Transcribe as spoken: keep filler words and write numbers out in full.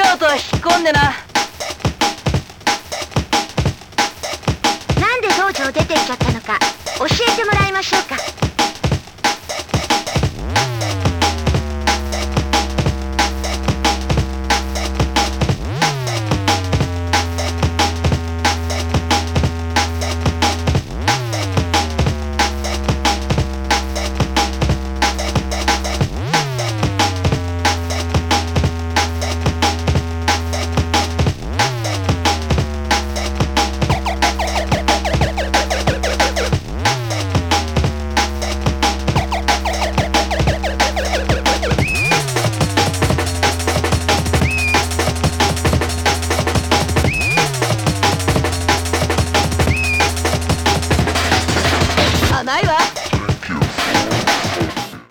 の音は引っ込んでな。 なんで道場出てっちゃったのか教えてもらいましょうか。